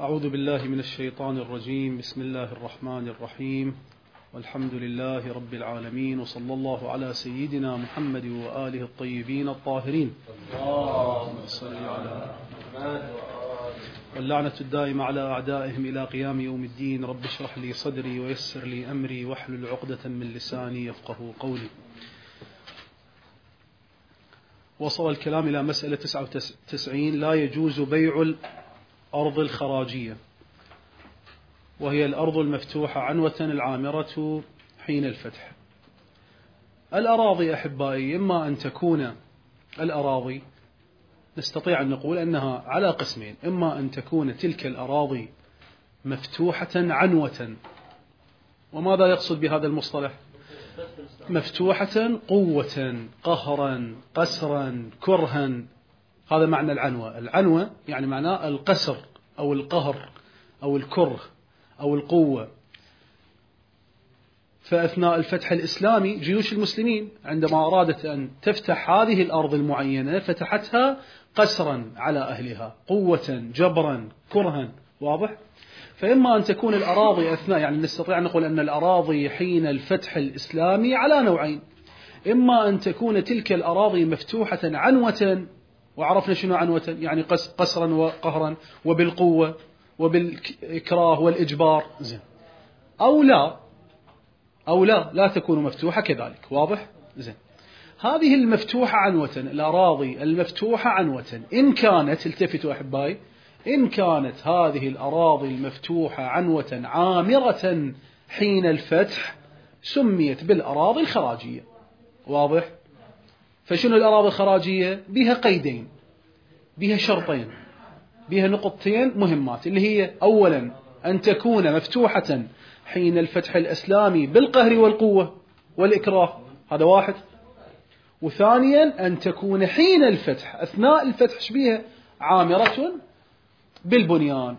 أعوذ بالله من الشيطان الرجيم. بسم الله الرحمن الرحيم، والحمد لله رب العالمين، وصلى الله على سيدنا محمد وآله الطيبين الطاهرين. اللهم صل على محمد. واللعنة الدائمة على أعدائهم إلى قيام يوم الدين. رب اشرح لي صدري ويسر لي أمري واحلل عقدة من لساني يفقه قولي. وصل الكلام إلى مسألة 99. لا يجوز بيع الأرض الخراجية، وهي الأرض المفتوحة عنوة العامرة حين الفتح. الأراضي أحبائي إما أن تكون الأراضي، نستطيع أن نقول أنها على قسمين: إما أن تكون تلك الأراضي مفتوحة عنوة. وماذا يقصد بهذا المصطلح؟ مفتوحة قوة، قهرا، قسرا، كرها. هذا معنى العنوة. العنوة يعني معناه القسر أو القهر أو الكره أو القوة. فأثناء الفتح الإسلامي جيوش المسلمين عندما أرادت أن تفتح هذه الأرض المعينة فتحتها قسرا على أهلها، قوة، جبرا، كرها. واضح؟ فإما أن تكون الأراضي أثناء، يعني نستطيع أن نقول أن الأراضي حين الفتح الإسلامي على نوعين: إما أن تكون تلك الأراضي مفتوحة عنوة، وعرفنا شنو عنوة، يعني قسرا وقهرا وبالقوة وبالإكراه والإجبار، زين. أو لا تكون مفتوحة كذلك. واضح؟ زين. هذه المفتوحة عنوة، الأراضي المفتوحة عنوة، إن كانت، التفتوا أحبائي، إن كانت هذه الأراضي المفتوحة عنوة عامرة حين الفتح سميت بالأراضي الخراجية. واضح؟ فشنو الأراضي الخراجية؟ بها قيدين، بها شرطين، بها نقطتين مهمات، اللي هي أولا أن تكون مفتوحة حين الفتح الإسلامي بالقهر والقوة والإكراه، هذا واحد. وثانيا أن تكون حين الفتح، أثناء الفتح، شبيها عامرة بالبنيان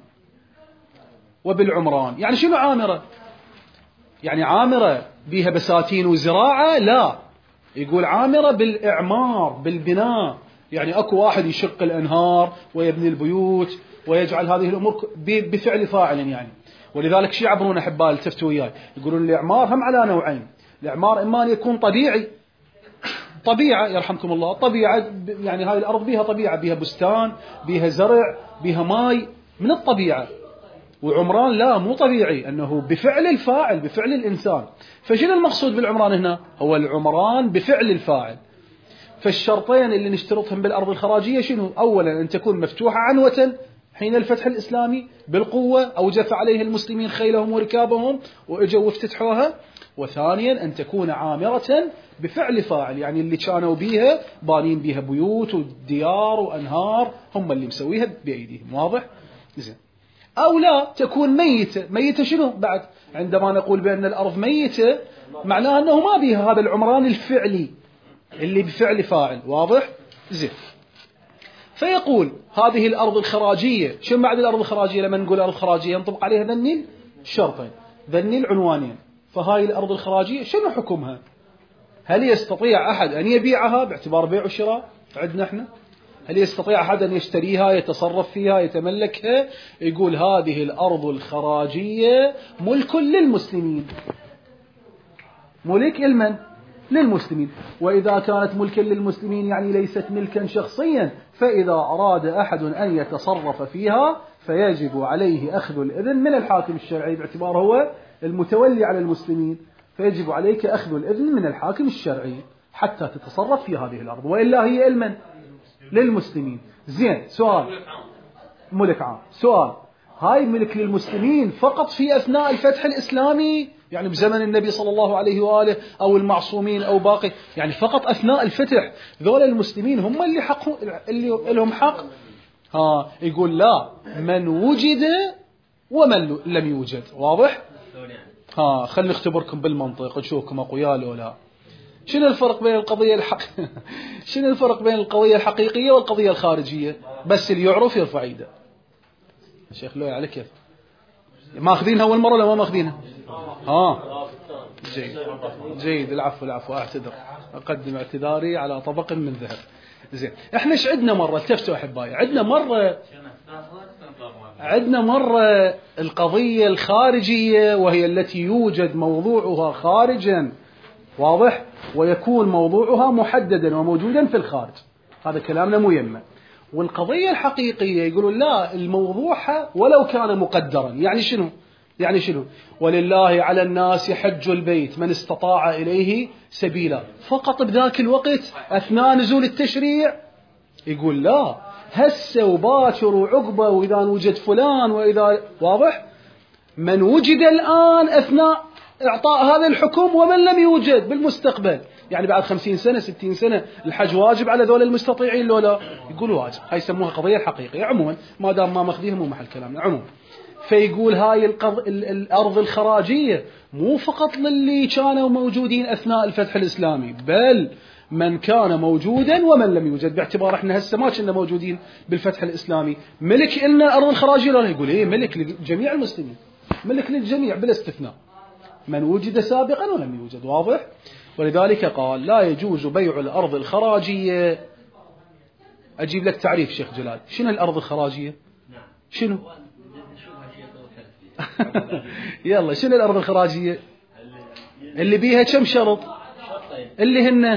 وبالعمران. يعني شنو عامرة؟ يعني عامرة بها بساتين وزراعة؟ لا، يقول عامرة بالإعمار، بالبناء. يعني أكو واحد يشق الأنهار ويبني البيوت ويجعل هذه الأمور بفعل فاعل يعني. ولذلك شي يعبرون أحباء، التفتوا وياي، يقولون الإعمار هم على نوعين: الإعمار إما أن يكون طبيعي، طبيعة يرحمكم الله، طبيعة يعني هاي الأرض بها طبيعة، بها بستان، بها زرع، بها ماي من الطبيعة. وعمران لا، مو طبيعي، أنه بفعل الفاعل، بفعل الإنسان. فشنو المقصود بالعمران هنا؟ هو العمران بفعل الفاعل. فالشرطين اللي نشترطهم بالأرض الخراجية شنو؟ أولا أن تكون مفتوحة عنوة حين الفتح الإسلامي بالقوة، أوجف عليه المسلمين خيلهم وركابهم وإجوا وافتتحوها. وثانيا أن تكون عامرة بفعل فاعل، يعني اللي كانوا بيها بانين بيها بيوت وديار وأنهار هم اللي مسويها بأيديهم. واضح؟ زين. أو لا تكون ميتة. ميتة شنو بعد؟ عندما نقول بأن الأرض ميتة معناه أنه ما بيها هذا العمران الفعلي اللي بفعل فاعل. واضح؟ زين. فيقول هذه الأرض الخراجية، شنو بعد الأرض الخراجية؟ لما نقول أرض خراجية ينطبق عليها ذني الشرطين، ذني العنوانين. فهاي الأرض الخراجية شنو حكمها؟ هل يستطيع أحد أن يبيعها باعتبار بيع وشراء عندنا احنا؟ هل يستطيع أحد أن يشتريها، يتصرف فيها، يتملكها؟ يقول هذه الأرض الخراجية ملك للمسلمين. ملك لمن؟ للمسلمين. وإذا كانت ملكا للمسلمين يعني ليست ملكا شخصيا، فإذا أراد أحد أن يتصرف فيها فيجب عليه أخذ الإذن من الحاكم الشرعي، باعتبار هو المتولي على المسلمين. فيجب عليك أخذ الإذن من الحاكم الشرعي حتى تتصرف في هذه الأرض، وإلا هي لمن؟ للمسلمين. زين. سؤال، ملك عام. سؤال، هاي ملك للمسلمين فقط في أثناء الفتح الإسلامي، يعني بزمن النبي صلى الله عليه وآله أو المعصومين أو باقي، يعني فقط أثناء الفتح ذول المسلمين هم اللي لهم حق؟ يقول لا، من وجد ومن لم يوجد. واضح؟ خلي اختبركم بالمنطق نشوفكم أقوياء لو لا. شنو الفرق بين شنو الفرق بين القضية الحقيقية والقضية الخارجية؟ بس اللي يعرف يرفع ايده. شيخ لوي على كيف؟ ماخذينها أول مرة ولا ما ماخذينها؟ جيد. العفو أعتذر، أقدم اعتذاري على طبق من ذهب. زين. احنا ايش عندنا مرة؟ التفتوا أحبائي، عندنا مرة عندنا مرة القضية الخارجية وهي التي يوجد موضوعها خارجا، واضح، ويكون موضوعها محددا وموجودا في الخارج، هذا كلامنا ميمة. والقضية الحقيقية يقولون لا، الموضوع ولو كان مقدرا، يعني شنو؟ ولله على الناس حج البيت من استطاع إليه سبيلا، فقط بذاك الوقت أثناء نزول التشريع. يقول لا، هسه وباكر وعقبة، وإذا وجد فلان، وإذا، واضح، من وجد الآن أثناء إعطاء هذا الحكم، ومن لم يوجد بالمستقبل، يعني بعد 50 سنة 60 سنة الحج واجب على ذول المستطيعين لو لا؟ يقول واجب. هاي يسموها قضية حقيقية. عموما ما دام ما مخذيها مو محل كلامنا. عموما فيقول هاي الأرض الخراجية مو فقط للي كانوا موجودين أثناء الفتح الإسلامي، بل من كان موجودا ومن لم يوجد، باعتبار احنا هسه ما كنا موجودين بالفتح الإسلامي. ملك إلنا الأرض الخراجية؟ لا، يقول إيه، ملك لجميع المسلمين، ملك للجميع بلا استثناء، من وجد سابقا ولم يوجد، واضح. ولذلك قال لا يجوز بيع الأرض الخراجية. أجيب لك تعريف شيخ جلال، شنو الأرض الخراجية؟ شنو؟ يلا، شنو الأرض الخراجية؟ اللي بيها كم شرط؟ اللي هن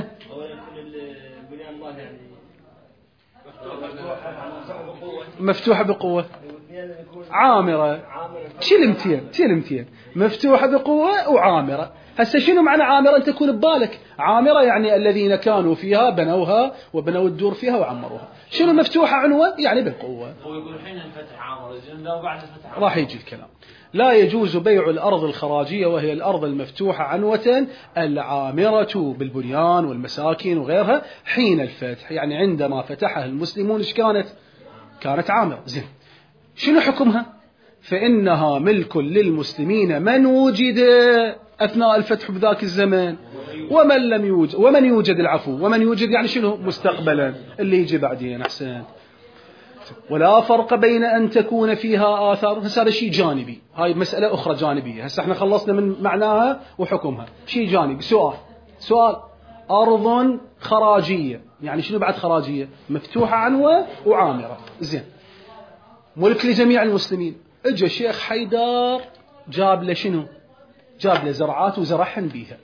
مفتوحة بقوة، عامرة، شيل 200 مفتوحة بقوة وعامرة. هسه شنو معنى عامرة؟ أنت تكون ببالك عامرة يعني الذين كانوا فيها بنوها وبنوا الدور فيها وعمروها. شنو مفتوحة عنوة؟ يعني بالقوة. هو يقول حين الفتح عامرة، لو بعد الفتح راح يجي الكلام. لا يجوز بيع الأرض الخراجية وهي الأرض المفتوحة عنوة العامرة بالبنيان والمساكن وغيرها حين الفتح، يعني عندما فتحها المسلمون إيش كانت عامرة. زين، شنو حكمها؟ فإنها ملك للمسلمين من وجد أثناء الفتح بذاك الزمن، ومن يوجد العفو، ومن يوجد يعني شنو؟ مستقبلا، اللي يجي بعدين. أحسن. ولا فرق بين أن تكون فيها آثار. هذا شيء جانبي، هاي مسألة أخرى جانبية. هسه احنا خلصنا من معناها وحكمها، شيء جانبي. سؤال أرض خراجية يعني شنو بعد خراجية؟ مفتوحة عنوة وعامرة. زين، ملك لجميع المسلمين. اجى الشيخ حيدر جاب له شنو؟ جاب له زرعات وزرعهن بيها.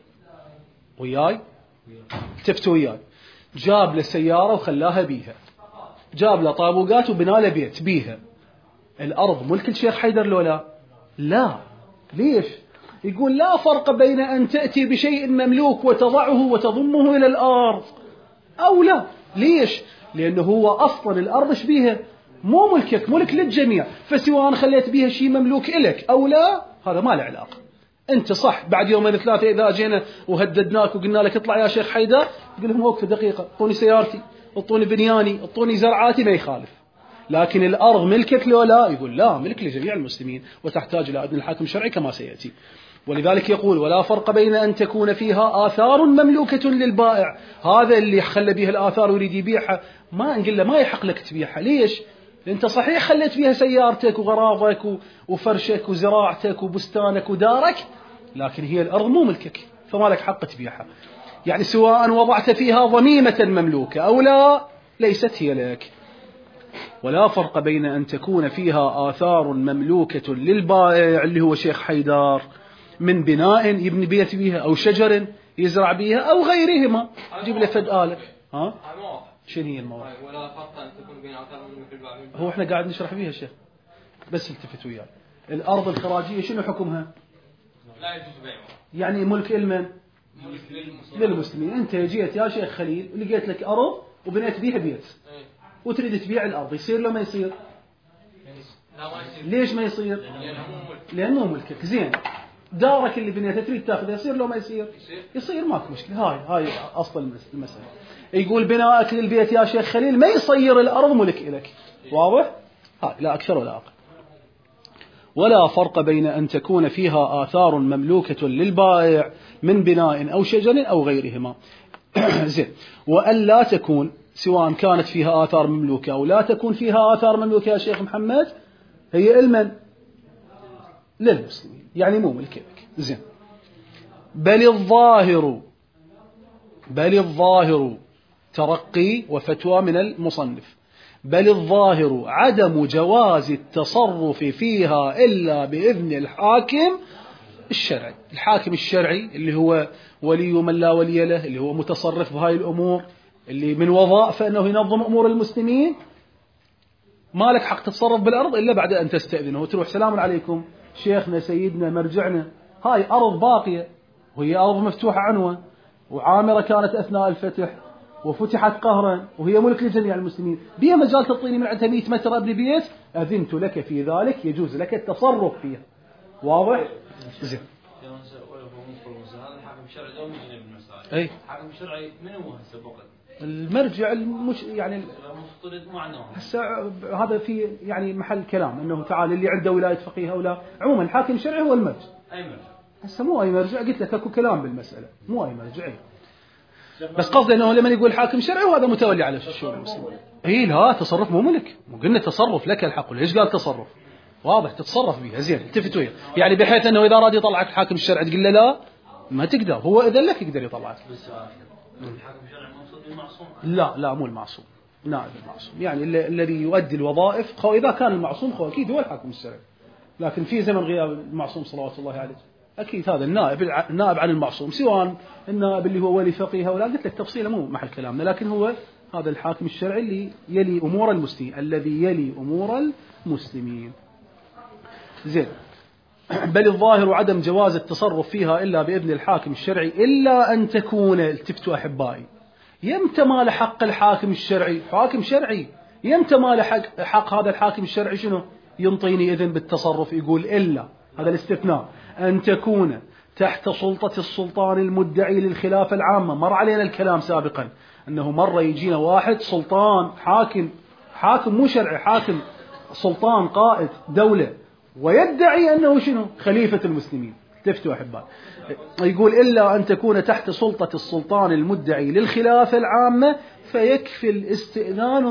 وياي تفتوا وياي. جاب له سيارة وخلاها بيها. جاب له طابوقات وبنى له بيت بيها. الأرض ملك الشيخ حيدر لولا؟ لا. ليش؟ يقول لا فرق بين أن تأتي بشيء مملوك وتضعه وتضمه إلى الأرض أو لا. ليش؟ لأنه هو أصلا الأرض إيش بيها؟ مو ملكك، ملك للجميع. فسواء خليت بيها شيء مملوك إلك أو لا، هذا ما له علاقة. أنت صح بعد 2-3 إذا جينا وهددناك وقلنا لك اطلع يا شيخ حيدر، قل لهم وقف دقيقة، اعطوني سيارتي، اعطوني بنياني، اعطوني زرعاتي، ما يخالف. لكن الأرض ملكك لو لا؟ يقول لا، ملك لجميع المسلمين وتحتاج إلى إذن الحاكم الشرعي كما سيأتي. ولذلك يقول ولا فرق بين أن تكون فيها آثار مملوكة للبائع. هذا اللي خلى بها الآثار ويريد يبيعها، ما نقول له ما يحق لك تبيعها. ليش؟ أنت صحيح خليت فيها سيارتك وغراضك وفرشك وزراعتك وبستانك ودارك، لكن هي الأرض مو ملكك، فما لك حق تبيعها. يعني سواء وضعت فيها ضميمة مملوكة أو لا، ليست هي لك. ولا فرق بين أن تكون فيها آثار مملوكة للبائع اللي هو شيخ حيدر من بناء يبني بيت بيها أو شجر يزرع بيها أو غيرهما. جيب له فد آلة. ها؟ شنو هي المواقع؟ ولا فرق أن تكون بين آثار مملوكة للبائع. هو احنا قاعد نشرح بيها الشيخ، بس التفت وياي. الأرض الخراجية شنو حكمها؟ لا يجوز بيعها. يعني ملك لمن؟ للمسلمين. أنت جيت يا شيخ خليل ولقيت لك أرض وبنيت بيها بيت وتريد تبيع الأرض، يصير لو ما يصير؟ ليش ما يصير؟ لأنه ملكك. زين، دارك اللي بنيتها تريد تاخذها، يصير لو ما يصير؟ يصير، ماكو مشكلة. هاي أصل المسألة. يقول بناءك للبيت يا شيخ خليل ما يصير الأرض ملك إلك. واضح؟ لا أكثر ولا أقل. ولا فرق بين أن تكون فيها آثار مملوكة للبائع من بناء أو شجر أو غيرهما. زين، وأن لا تكون سواء كانت فيها آثار مملوكة أو لا تكون فيها آثار مملوكة يا شيخ محمد، هي المن؟ للمسلمين، يعني مو ملك لك. زين، بل الظاهر ترقي وفتوى من المصنف بل الظاهر عدم جواز التصرف فيها إلا بإذن الحاكم الشرعي. الحاكم الشرعي اللي هو ولي من لا ولي له، اللي هو متصرف بهاي الأمور، اللي من وظائفه أنه ينظم أمور المسلمين، ما لك حق تتصرف بالأرض إلا بعد أن تستأذنه وتروح سلام عليكم شيخنا سيدنا مرجعنا، هاي أرض باقية وهي أرض مفتوحة عنوة وعامرة كانت أثناء الفتح وفتحت قهرا وهي ملك لجميع المسلمين، بيها مجال تعطيني من عندها 100 متر ابني بيت، أذنت لك في ذلك، يجوز لك التصرف فيها. واضح؟ زين. هذا الحاكم الشرعي لو مجني بالمسائل. أي. الحاكم الشرعي من هو هسه بقى؟ المرجع يعني المفترض مو عنده. هذا في يعني محل كلام انه تعال اللي عنده ولايه فقيه او لا، عموما الحاكم الشرعي هو المرجع. اي مرجع؟ هسه مو اي مرجع، قلت لك اكو كلام بالمساله، مو اي مرجع. بس قصدي انه لما يقول حاكم شرعي وهذا متولي على الشؤون المسلمين. اي لا، تصرف مو ملك، مو قلنا تصرف لك الحق، ليش قال تصرف؟ واضح، تتصرف بها زين، التفت وياه، يعني بحيث انه اذا اراد يطلعك الحاكم الشرعي تقول له لا ما تقدر، هو اذا لك يقدر يطلعك. الحاكم الشرعي المقصود المعصوم؟ لا مو المعصوم، نائب المعصوم، يعني الذي يؤدي الوظائف، اذا كان المعصوم هو اكيد هو الحاكم الشرعي، لكن في زمن غياب المعصوم صلوات الله عليه اكيد هذا النائب عن المعصوم، سواء النائب اللي هو ولي فقيه او لا، قلت لك تفصيله مو محل كلامنا، لكن هو هذا الحاكم الشرعي اللي يلي امور المسلمين، الذي يلي امور المسلمين. زين. بل الظاهر عدم جواز التصرف فيها إلا بإذن الحاكم الشرعي إلا أن تكون، التفتوا أحبائي، يمتى ما لحق الحاكم الشرعي، حاكم شرعي، يمتى ما لحق هذا الحاكم الشرعي شنو ينطيني إذن بالتصرف، يقول إلا، هذا الاستثناء، أن تكون تحت سلطة السلطان المدعي للخلافة العامة. مر علينا الكلام سابقا أنه مرة يجينا واحد سلطان حاكم مو شرعي، حاكم سلطان قائد دولة، ويدعي أنه شنو خليفة المسلمين. تفتوا أحباء، يقول إلا أن تكون تحت سلطة السلطان المدعي للخلافة العامة، فيكفي الاستئذان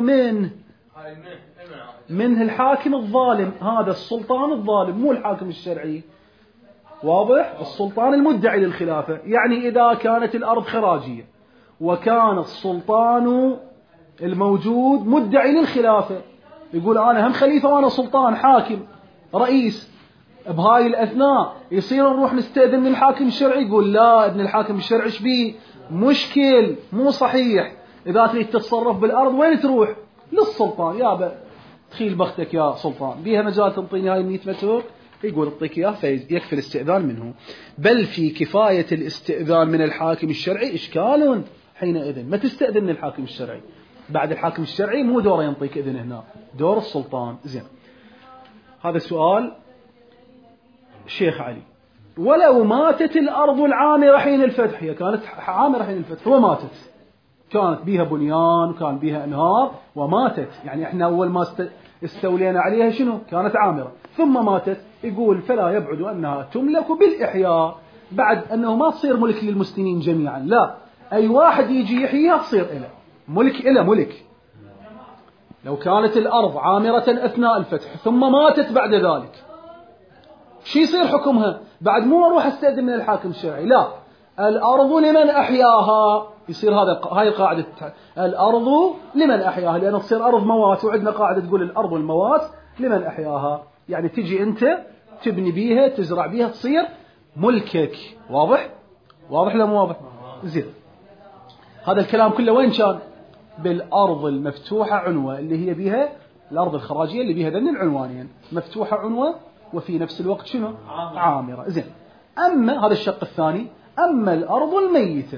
منه الحاكم الظالم، هذا السلطان الظالم مو الحاكم الشرعي. واضح؟ السلطان المدعي للخلافة، يعني إذا كانت الأرض خراجية وكان السلطان الموجود مدعي للخلافة، يقول أنا هم خليفة وأنا سلطان حاكم رئيس، بهاي الأثناء يصير نروح نستأذن من الحاكم الشرعي، يقول لا، ابن الحاكم الشرعي ايش بيه؟ مشكل، مو صحيح، إذا تريد تتصرف بالأرض وين تروح؟ للسلطان، يابا تخيل بختك يا سلطان، بيها مجال تنطيني هاي 100 متر، يقول اعطيك إياه، فيكفي الاستئذان منه. بل في كفاية الاستئذان من الحاكم الشرعي إشكال حينئذ، ما تستأذن من الحاكم الشرعي، بعد الحاكم الشرعي مو دوره ينطيك إذن هنا، دور السلطان. زين، هذا السؤال الشيخ علي. ولو ماتت الأرض العامرة حين الفتح، هي كانت عامرة حين الفتح وماتت، كانت بيها بنيان وكان بيها أنهار وماتت، يعني احنا أول ما استولينا عليها شنو؟ كانت عامرة ثم ماتت، يقول فلا يبعد أنها تملك بالإحياء، بعد أنه ما تصير ملك للمسلمين جميعا، لا، أي واحد يجي يحييها تصير إله ملك، إله ملك. لو كانت الأرض عامرة أثناء الفتح ثم ماتت بعد ذلك، شو يصير حكمها؟ بعد مو أروح أستأذن من الحاكم الشرعي، لا، الأرض لمن أحياها، يصير هاي القاعدة، الأرض لمن أحياها، لأنه تصير أرض موات، وعندنا قاعدة تقول الأرض الموات لمن أحياها، يعني تجي أنت تبني بيها تزرع بيها تصير ملكك. واضح؟ واضح لا مو واضح؟ زين، هذا الكلام كله وين كان؟ بالأرض المفتوحة عنوة، اللي هي بيها الأرض الخراجية اللي بيها ذن العنوانين، مفتوحة عنوة وفي نفس الوقت شنو؟ عامرة. زين، أما هذا الشق الثاني، أما الأرض الميتة،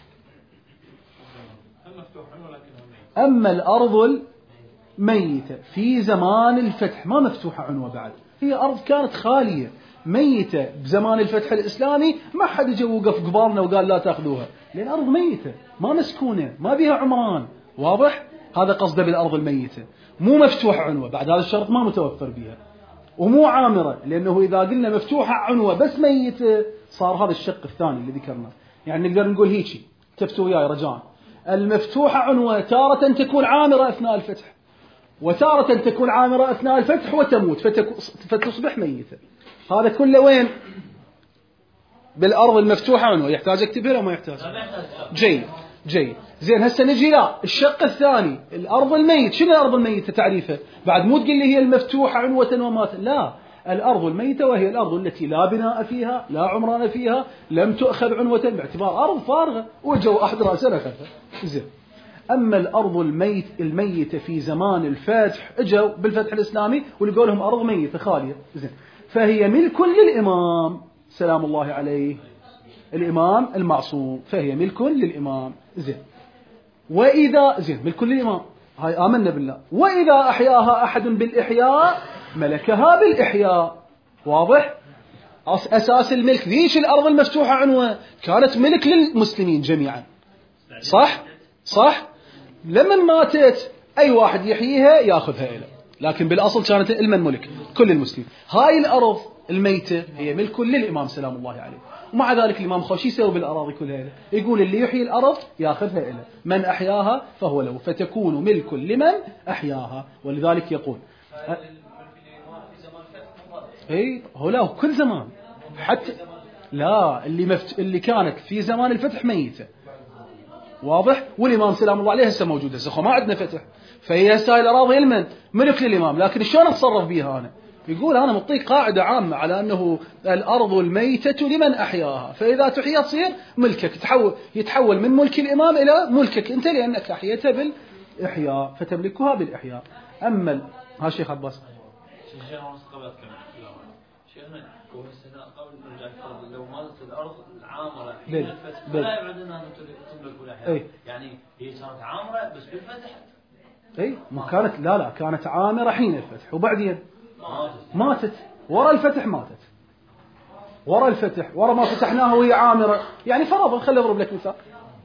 أما الأرض الميتة في زمان الفتح ما مفتوحة عنوة بعد، هي أرض كانت خالية ميتة بزمان الفتح الإسلامي، ما حد يجي وقف قبالنا وقال لا تأخذوها، لأن الأرض ميتة ما مسكونة ما بيها عمران. واضح؟ هذا قصده بالأرض الميتة، مو مفتوحة عنوة، بعد هذا الشرط ما متوفر بها، ومو عامرة، لأنه إذا قلنا مفتوحة عنوة بس ميتة صار هذا الشق الثاني اللي ذكرناه. يعني نقدر نقول هيك، تفتوا وياي رجاء، المفتوحة عنوة تارة تكون عامرة أثناء الفتح، وتارة تكون عامرة أثناء الفتح وتموت فتصبح ميتة. هذا كله وين؟ بالأرض المفتوحة عنوة. يحتاج أكتبها ولا ما يحتاج؟ جيد. جيد. زين هسه نجي لا الشق الثاني، الأرض الميت. شنو الأرض الميتة تعريفه؟ بعد مو تقول لي هي المفتوحة عنوة ومات، لا، الأرض الميتة وهي الأرض التي لا بناء فيها لا عمران فيها، لم تؤخذ عنوة باعتبار أرض فارغة وجوا أحد رأسنا أخذها. زين. أما الأرض الميتة في زمان الفتح، اجوا بالفتح الإسلامي ولقوا لهم أرض ميتة خالية، زين، فهي ملك للإمام سلام الله عليه، الإمام المعصوم، فهي ملك للإمام. زين. وإذا زين ملك للإمام، هاي آمنا بالله. وإذا أحياها أحد بالإحياء ملكها بالإحياء. واضح؟ أساس الملك ذيش الأرض المفتوحة عنوة كانت ملك للمسلمين جميعا، صح؟ لما ماتت أي واحد يحييها يأخذها إليه، لكن بالأصل كانت المن ملك كل المسلمين. هاي الأرض الميتة هي ملك للإمام سلام الله عليه. ومع ذلك الإمام خوشي يسوي بالأراضي كلها إليه، يقول اللي يحيي الأرض يأخذها إليه، من أحياها فهو له، فتكون ملك لمن أحياها. ولذلك يقول هو لا كل زمان، حتى لا اللي كانت في زمان الفتح ميتة. واضح؟ والإمام سلام الله عليه هسه موجود، هسه ما عندنا فتح، فهي هسه الأراضي المن ملك للإمام. لكن شلون أتصرف بيها أنا؟ يقول أنا مطيق قاعدة عامة على أنه الأرض الميتة لمن أحياها، فإذا تحيا تصير ملكك، يتحول من ملك الإمام إلى ملكك أنت لأنك أحيتها بالإحياء، فتملكها بالإحياء. أما ها شيخ عباس شيخنا قبل نرجع الفرض، لو ماتت الأرض العامرة حين الفتح فلا يبعد أنها تملك ولا، يعني هي كانت عامرة بس بالفتح ما كانت، لا كانت عامرة حين الفتح وبعدين ماتت ورا الفتح، ورا الفتح، ورا ما فتحناها وهي عامرة. يعني فرضا خلي أضرب لك مثال،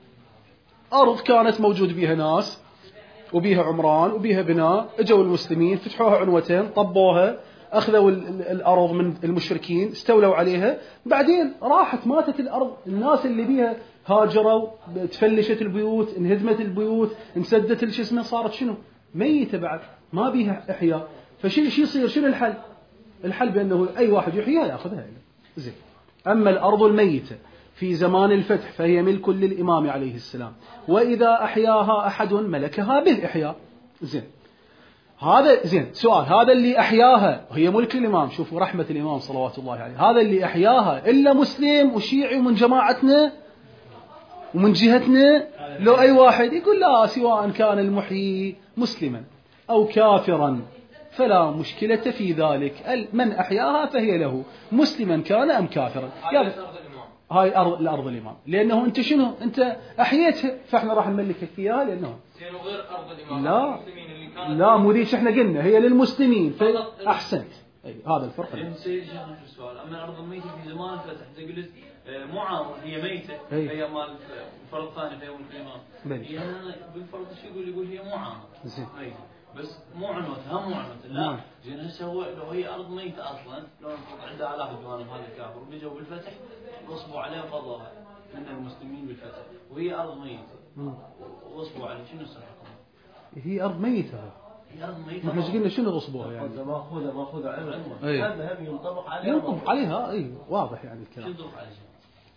أرض كانت موجود بيها ناس وبيها عمران وبيها بناء، اجوا المسلمين فتحوها عنوتين، طبوها، أخذوا الأرض من المشركين، استولوا عليها، بعدين راحت ماتت الأرض، الناس اللي بيها هاجروا، تفلشت البيوت، انهدمت البيوت، انسدت الجسم، صارت شنو؟ ميتة بعد، ما بيها إحياء. فشو يصير؟ شنو الحل؟ الحل بأنه أي واحد يحييها يأخذها. زين. أما الأرض الميتة في زمان الفتح فهي ملك للإمام عليه السلام، وإذا أحياها أحد ملكها بالإحياء. زين. هذا زين. سؤال، هذا اللي أحياها هي ملك الإمام، شوفوا رحمة الإمام صلوات الله عليه، هذا اللي أحياها إلا مسلم وشيعي ومن جماعتنا ومن جهتنا، لو أي واحد يقول لا، سواء كان المحيي مسلما أو كافرا فلا مشكلة في ذلك، من أحياها فهي له، مسلما كان أم كافرا. هاي الأرض الإمام، لأنه أنت شنو؟ أنت أحييتها، فإحنا راح نملكك إياها، لأنه غير أرض الإمام. لا مو ذيش إحنا قلنا هي للمسلمين، فأحسنت. هذا الفرق. سيدي شيخنا في السؤال، أما الأرض الميتة في زمان الفتح أنت قلت مو عامر، هي ميتة، هي مال فرض ثاني في يوم القيامة، هي بالفرض شو يقول هي مو عامر، بس مو عنوتها، مو عنوتها، لا زين. هسه هو لو هي أرض ميتة أصلا، لو عندها آلاف الجوانب هذا الكافر وبيجوا بالفتح وصبوا عليها وفضوها من المسلمين بالفتح، وهي أرض ميتة وصبوا عليها، شنو صار حكمها؟ هي أرض ميتة. ما احنا قلنا شنو غصبوها يعني؟ ماخوذة عنوة، هذا هم ينطبق عليها واضح يعني الكلام. شو ينطبق عليها؟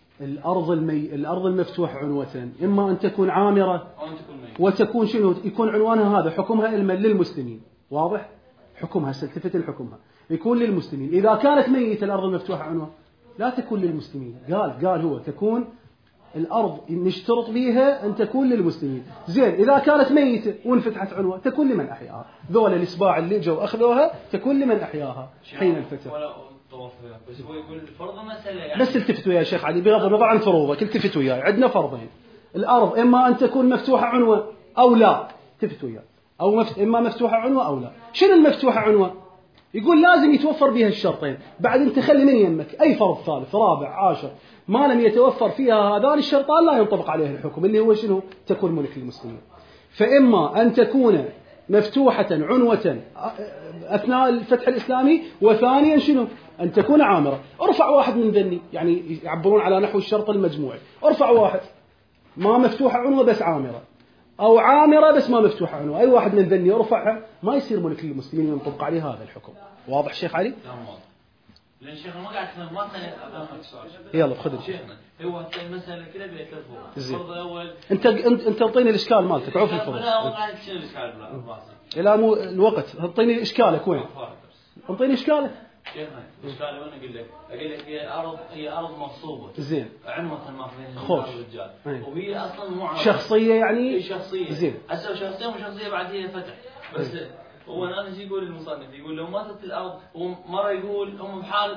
الأرض المفتوحة عنوة، إما أن تكون عامرة وتكون شنو؟ يكون عنوانها هذا حكمها للمسلمين. واضح؟ حكمها سلتفت الحكمها يكون للمسلمين. إذا كانت ميتة الأرض المفتوحة عنوة لا تكون للمسلمين، قال هو تكون الأرض نشترط بيها أن تكون للمسلمين. زين. إذا كانت ميتة وانفتحت عنوة تكون لمن أحياها، ذولا الإسباع اللي جو أخذوها تكون لمن أحياها حين الفتح. بس هو يقول فرض مسألة يعني. بس التفتوا يا شيخ علي بغض النظر عن فروضك، التفتوا وياي، عندنا فرضين، الأرض إما أن تكون مفتوحة عنوة أو لا، تفتوا وياي، أو إما مفتوحة عنوة أو لا. شنو المفتوحة عنوة؟ يقول لازم يتوفر بها الشرطين، بعد انت خلي من يمك أي فرض ثالث رابع عاشر ما لم يتوفر فيها هذان الشرطان لا ينطبق عليه الحكم، اللي هو شنو؟ تكون ملك للمسلمين. فإما أن تكون مفتوحة عنوة أثناء الفتح الإسلامي، وثانيا شنو؟ أن تكون عامرة. ارفع واحد من ذني، يعني يعبرون على نحو الشرط المجموعي، ارفع واحد ما مفتوحة عنوة بس عامرة، أو عامرة بس ما مفتوحة عنوة، أي واحد من ذني ارفعها، ما يصير ملك للمسلمين ينطبق عليه هذا الحكم. واضح شيخ علي؟ لأن الشيخ ما قاعد يفهم ما كان أفهمك السؤال. يلا خذ شيخنا هو المسألة كذا بيتفهم. الفرض الأول. أنت أعطيني الإشكال مالك عوف الفرض. لا ما قاعد يصير الإشكال بالراسي. لا مو الوقت أعطيني إشكالك وين؟ أعطيني إشكالك. شيخنا إشكالي وين أقول لك هي أرض مغصوبة. زين. عنوة ماخذين الرجال. وهي أصلا مو شخصية يعني. شخصية. زين. أسوي شخصية وشخصية بعد هي فتح. بس هو أنا شو يقول المصنف يقول لو ماتت الأرض ومرة يقول هم بحال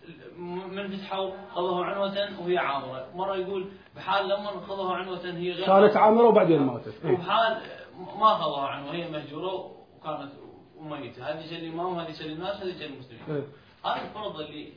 من فتحوا خذوها عنوة وهي عامرة، مرة يقول بحال لما خذوها عنوة هي غير كانت عامرة وبعدين ماتت، وبحال ما خذوها عنوة هي مهجورة وكانت ميتة. هذه شيء الإمام هذه شيء الناس هذه شيء المسلمين. هذه الفرض اللي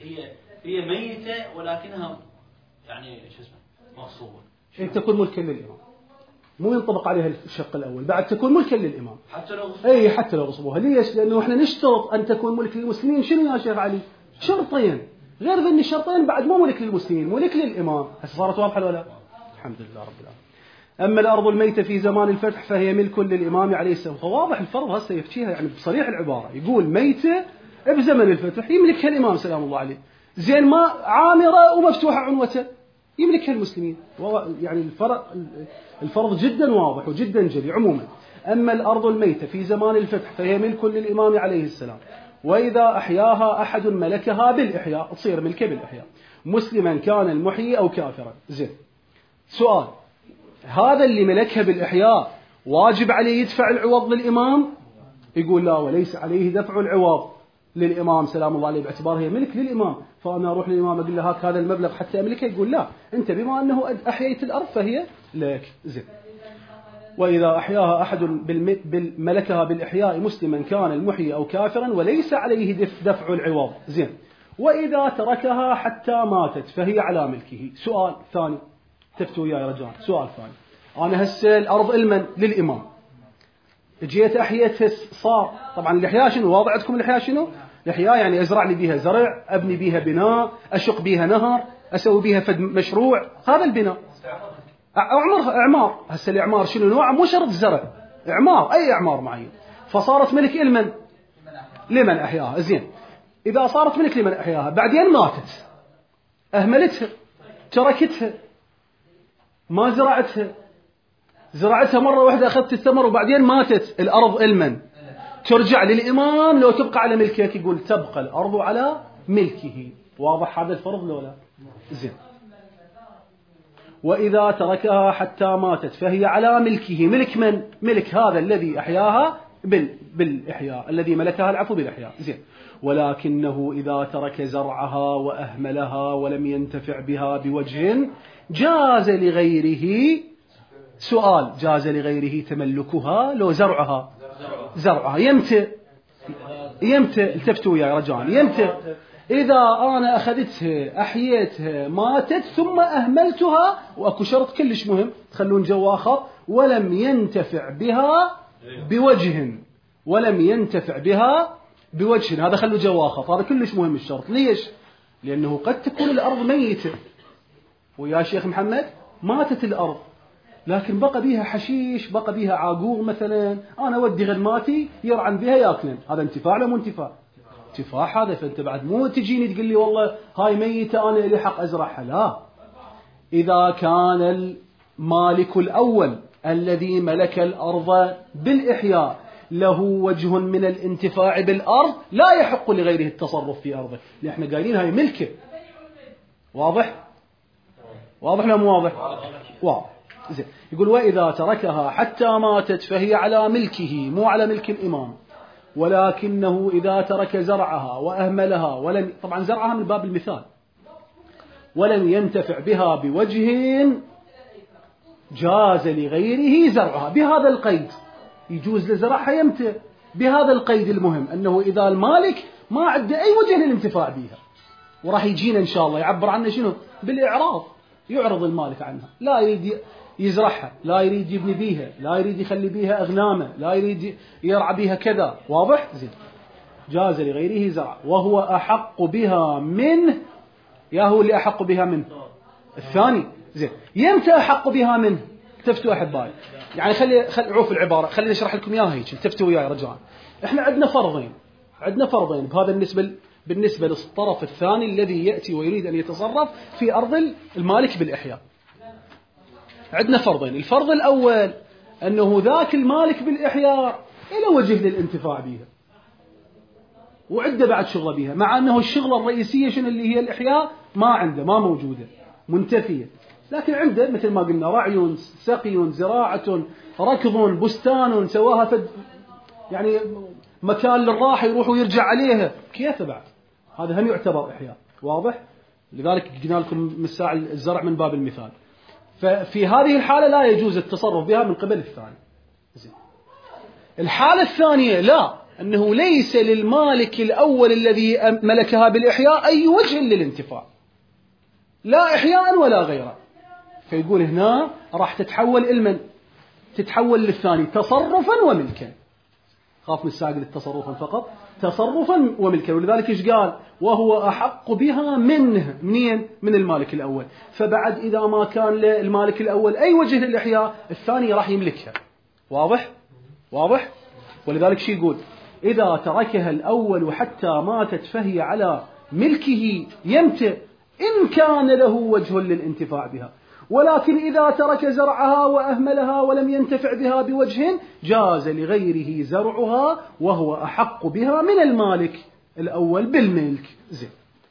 هي ميتة ولكنها يعني شو اسمه مغصوبة. تكون ملكا للإمام، مو ينطبق عليها الشق الأول، بعد تكون ملكا للإمام حتى لو حتى لو غصبوها. ليش؟ لأنه إحنا نشترط أن تكون ملك للمسلمين. شنو يا شيخ علي؟ شرطين، غير ذن الشرطين بعد مو ملك للمسلمين، ملك للإمام. هسه صارت واضحة ولا لا؟ الحمد لله رب العالمين. أما الأرض الميتة في زمان الفتح فهي ملك للإمام عليه السلام. فواضح الفرض هسه يفتشيها يعني بصريح العبارة، يقول ميتة بزمن الفتح يملكها الإمام سلام الله عليه. زين ما عامرة ومفتوحة عنوته يملكها المسلمين. يعني الفرض جدا واضح وجدا جلي. عموما أما الأرض الميتة في زمان الفتح فهي ملك للإمام عليه السلام، وإذا أحياها أحد ملكها بالإحياء تصير ملكه بالإحياء، مسلما كان المحيي أو كافرا. زين سؤال، هذا اللي ملكها بالإحياء واجب عليه يدفع العوض للإمام؟ يقول لا، وليس عليه دفع العوض للإمام سلام الله عليه باعتبار هي ملك للإمام. فأنا أروح للإمام أقول له هاك هذا المبلغ حتى أملكه، يقول لا، أنت بما أنه أحييت الأرض فهي لك. زين وإذا أحياها أحد ملكها بالإحياء مسلما كان المحيي أو كافرا وليس عليه دفع العوض. زين وإذا تركها حتى ماتت فهي على ملكه. سؤال ثاني تفتوا يا رجال، سؤال ثاني. أنا هسه الأرض المن للإمام، جيت أحيتها صار طبعا الإحياء شنو؟ واضح عندكم الإحياء شنو؟ الإحياء يعني أزرع لي بيها زرع، أبني بيها بناء، أشق بيها نهر، أسوي بيها فد مشروع، هذا البناء. إعمار. هسه الإعمار شنو نوع؟ مو شرط زرع، إعمار أي إعمار معين. فصارت ملك لمن أحياها. زين إذا صارت ملك لمن أحياها بعدين ماتت، أهملتها، تركتها، ما زرعتها مرة واحدة أخذت الثمر وبعدين ماتت، الأرض المن ترجع للإمام لو تبقى على ملكك؟ يقول تبقى الأرض على ملكه. واضح هذا الفرض لو لا؟ زين وإذا تركها حتى ماتت فهي على ملكه. ملك من؟ ملك هذا الذي أحياها بالإحياء، الذي ملكها العفو بالإحياء. زين ولكنه إذا ترك زرعها وأهملها ولم ينتفع بها بوجه جاز لغيره. سؤال، جاز لغيره تملكها لو زرعها يمتى التفتوا يا رجال، يمتى؟ إذا أنا أخذتها أحييتها ماتت ثم أهملتها، وأكو شرط كلش مهم تخلون جواخر، ولم ينتفع بها بوجه، هذا خلوا جواخر، هذا كلش مهم الشرط. ليش؟ لأنه قد تكون الأرض ميتة ويا شيخ محمد ماتت الأرض لكن بقى بيها حشيش، بقى بيها عاقور مثلا، أنا ودي غنماتي يرعن بها ياكلن، هذا انتفاع ولا مو انتفاع؟ انتفاع هذا. فأنت بعد مو تجيني تقول لي والله هاي ميتة أنا لي حق أزرعها، لا. إذا كان المالك الأول الذي ملك الأرض بالإحياء له وجه من الانتفاع بالأرض لا يحق لغيره التصرف في أرضه، اللي احنا قايلين هاي ملكه. واضح لا مو واضح؟ واضح. زين يقول وإذا تركها حتى ماتت فهي على ملكه مو على ملك الإمام، ولكنه إذا ترك زرعها وأهملها ولم، طبعا زرعها من باب المثال، ولم ينتفع بها بوجه جاز لغيره زرعها بهذا القيد. يجوز لزرعها يمتى بهذا القيد المهم، أنه إذا المالك ما عنده أي وجه للانتفاع بها، وراح يجينا إن شاء الله يعبر عنه شنو؟ بالإعراض، يعرض المالك عنها، لا يريد يزرعها، لا يريد يبني بيها، لا يريد يخلي بيها أغنامه، لا يريد يرعى بيها كذا. واضح؟ زين جاز لغيره زرع وهو أحق بها منه. يا هو اللي أحق بها منه الثاني. زين يمتى أحق بها منه؟ تفتوا أحبائي، يعني خلي عوف العبارة، خليني أشرح لكم إياها هيك تفتوا وياي يا رجال. إحنا عندنا فرضين بهذا النسبة بالنسبة للطرف الثاني الذي يأتي ويريد أن يتصرف في أرض المالك بالإحياء. عندنا فرضين. الفرض الأول أنه ذاك المالك بالإحياء إلى وجه للانتفاع بها وعنده بعد شغله بها، مع أنه الشغلة الرئيسية شنو اللي هي الإحياء ما عنده، ما موجودة، منتفية، لكن عنده مثل ما قلنا رعي، سقي، زراعة، ركض، بستان سواها يعني مكان للراحة يروح ويرجع عليها، كيف بعد هذا هم يعتبر إحياء. واضح؟ لذلك قلنا لكم مساع الزرع من باب المثال. ففي هذه الحالة لا يجوز التصرف بها من قبل الثاني. الحالة الثانية لا، أنه ليس للمالك الأول الذي ملكها بالإحياء أي وجه للانتفاع، لا إحياء ولا غيره. فيقول هنا راح تتحول المن، تتحول للثاني تصرفا وملكا. خاف من الساقل التصرفا فقط، تصرفا وملكا. ولذلك إيش قال؟ وهو أحق بها منه، منين؟ من المالك الأول. فبعد إذا ما كان للمالك الأول أي وجه للإحياء، الثاني راح يملكها. واضح؟ واضح؟ ولذلك شي يقول؟ إذا تركها الأول حتى ماتت فهي على ملكه يمتع إن كان له وجه للانتفاع بها، ولكن إذا ترك زرعها وأهملها ولم ينتفع بها بوجه جاز لغيره زرعها وهو أحق بها من المالك الأول بالملك. زين.